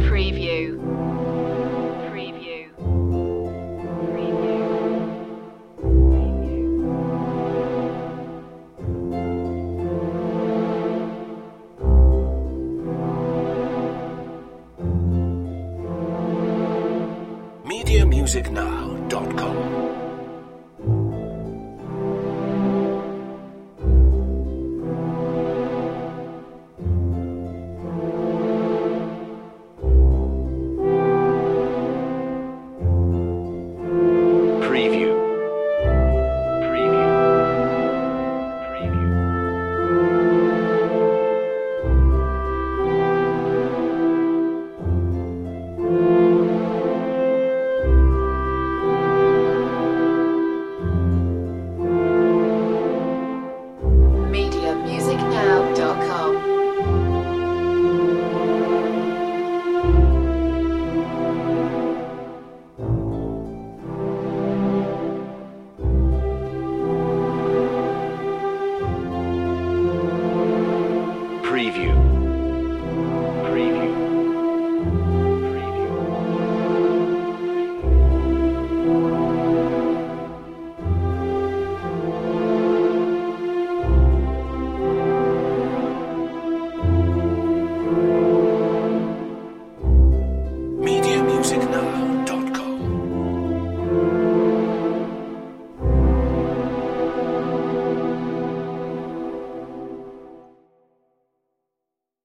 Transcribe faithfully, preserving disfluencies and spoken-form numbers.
Preview. Preview. Preview. media music now dot com. media music now dot com. Preview. Preview. media music now